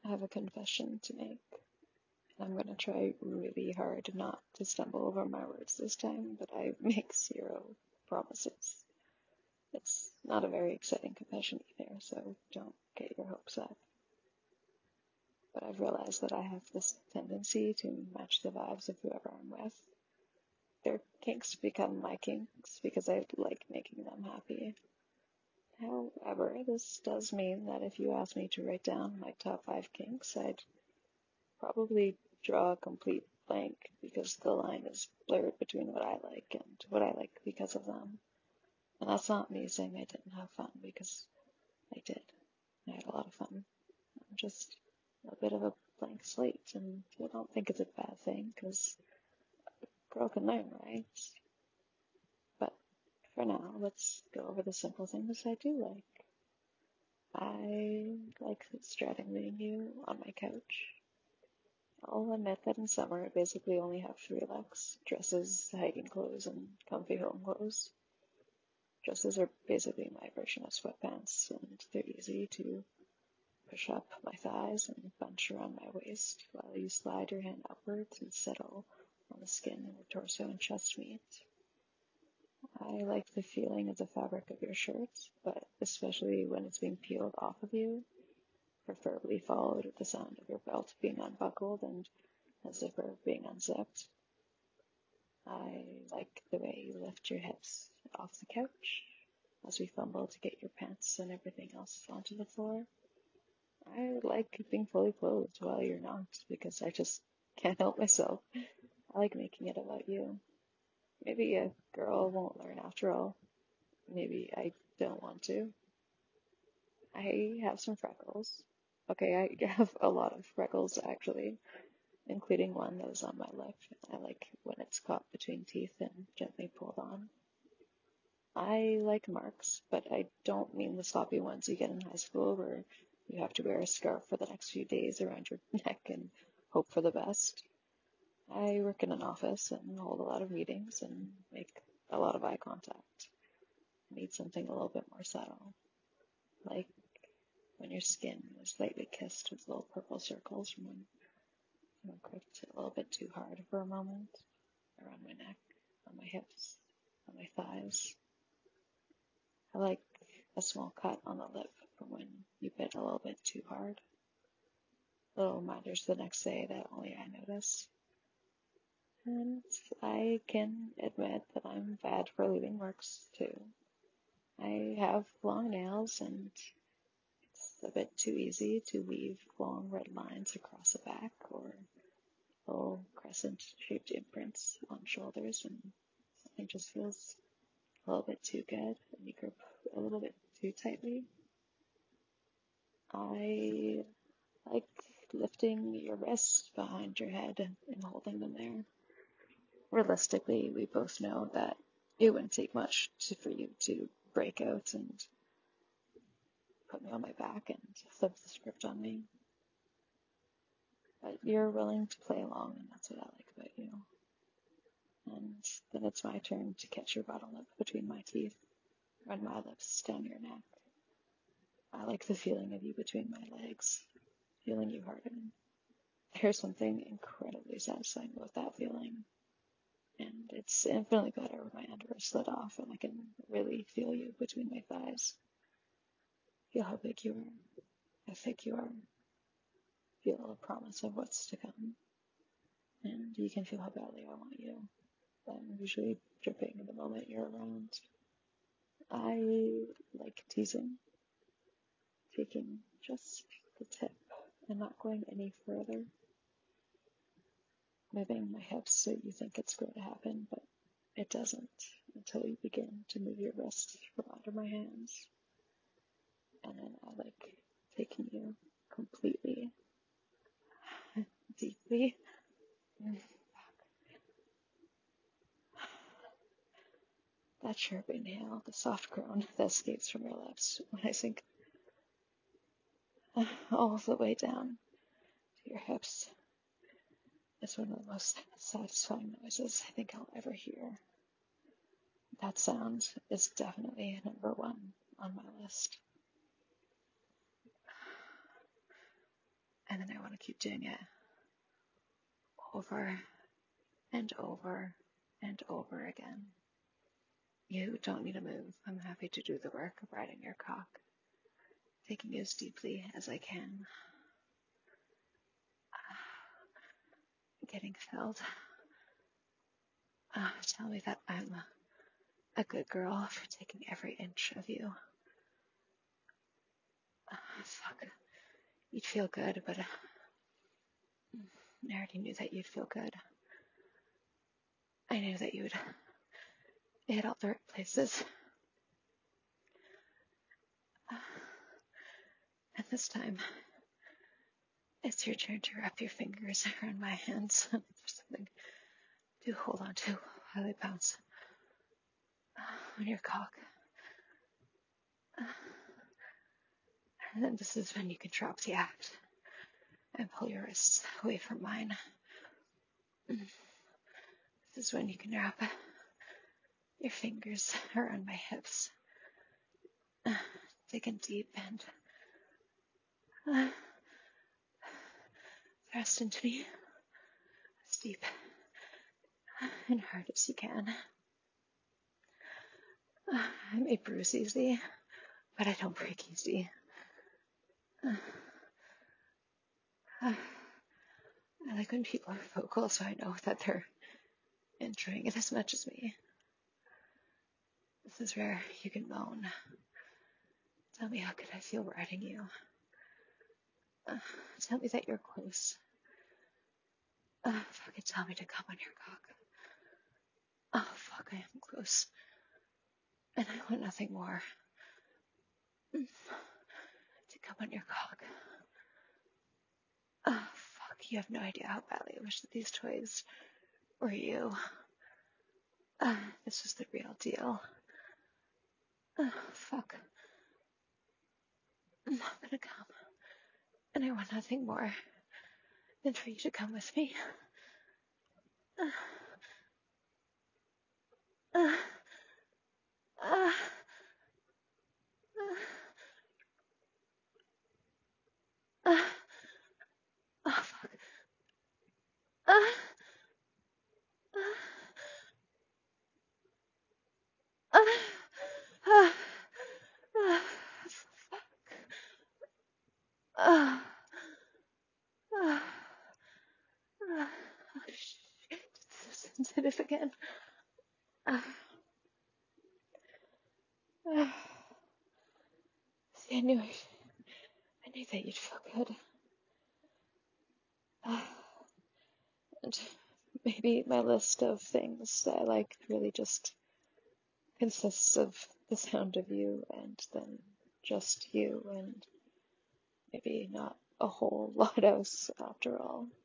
I have a confession to make, and I'm gonna try really hard not to stumble over my words this time, but I make zero promises. It's not a very exciting confession either, so don't get your hopes up. But I've realized that I have this tendency to match the vibes of whoever I'm with. Their kinks become my kinks because I like making them happy. However, this does mean that if you ask me to write down my top 5 kinks, I'd probably draw a complete blank because the line is blurred between what I like and what I like because of them. And that's not me saying I didn't have fun because I did. I had a lot of fun. I'm just a bit of a blank slate, and I don't think it's a bad thing because girl can learn, right? But for now, let's go over the simple things I do like. I like straddling you on my couch. I'll admit that in summer I basically only have 3 looks: dresses, hiking clothes, and comfy home clothes. Dresses are basically my version of sweatpants, and they're easy to push up my thighs and bunch around my waist while you slide your hand upwards and settle on the skin and the torso and chest meat. I like the feeling of the fabric of your shirt, but especially when it's being peeled off of you, preferably followed with the sound of your belt being unbuckled and a zipper being unzipped. I like the way you lift your hips off the couch as we fumble to get your pants and everything else onto the floor. I like being fully clothed while you're not because I just can't help myself. I like making it about you. Maybe a girl won't learn after all. Maybe I don't want to. I have some freckles. Okay, I have a lot of freckles actually, including one that is on my lip. I like when it's caught between teeth and gently pulled on. I like marks, but I don't mean the sloppy ones you get in high school where you have to wear a scarf for the next few days around your neck and hope for the best. I work in an office and hold a lot of meetings and make a lot of eye contact. I need something a little bit more subtle, like when your skin is lightly kissed with little purple circles from when someone gripped a little bit too hard for a moment around my neck, on my hips, on my thighs. I like a small cut on the lip from when you bit a little bit too hard. Little reminders the next day that only I notice. And I can admit that I'm bad for leaving marks too. I have long nails and it's a bit too easy to leave long red lines across the back or little crescent-shaped imprints on shoulders and something just feels a little bit too good and you grip a little bit too tightly. I like lifting your wrists behind your head and holding them there. Realistically, we both know that it wouldn't take much for you to break out and put me on my back and flip the script on me. But you're willing to play along, and that's what I like about you. And then it's my turn to catch your bottom lip between my teeth, run my lips down your neck. I like the feeling of you between my legs, feeling you harden. There's something incredibly satisfying about that feeling. And it's infinitely better when my underwear slid off and I can really feel you between my thighs. Feel how big you are, how thick you are. Feel a promise of what's to come. And you can feel how badly I want you. I'm usually dripping the moment you're around. I like teasing, taking just the tip and not going any further. Moving my hips so you think it's going to happen, but it doesn't until you begin to move your wrists from under my hands. And then I like taking you completely, deeply. That sharp inhale, the soft groan that escapes from your lips when I sink all the way down to your hips is one of the most satisfying noises I think I'll ever hear. That sound is definitely number 1 on my list. And then I want to keep doing it over and over and over again. You don't need to move. I'm happy to do the work of riding your cock, taking you as deeply as I can, getting filled. Tell me that I'm a good girl for taking every inch of you. Fuck. You'd feel good, but I already knew that you'd feel good. I knew that you would hit all the right places. And this time, it's your turn to wrap your fingers around my hands. There's something to hold on to while I bounce on your cock. And then this is when you can drop the act and pull your wrists away from mine. This is when you can wrap your fingers around my hips, digging deep and thrust into me as deep and hard as you can. I may bruise easily, but I don't break easy. I like when people are vocal, so I know that they're enjoying it as much as me. This is where you can moan. Tell me how could I feel riding you. Tell me that you're close. Fucking tell me to come on your cock. Oh, fuck, I am close. And I want nothing more. To come on your cock. Oh, fuck, you have no idea how badly I wish that these toys were you. This was the real deal. Fuck. I'm gonna come. And I want nothing more than for you to come with me. Oh, fuck. Shit, it's so sensitive again. See, I knew that you'd feel good. And maybe my list of things that I like really just consists of the sound of you and then just you and maybe not a whole lot else after all.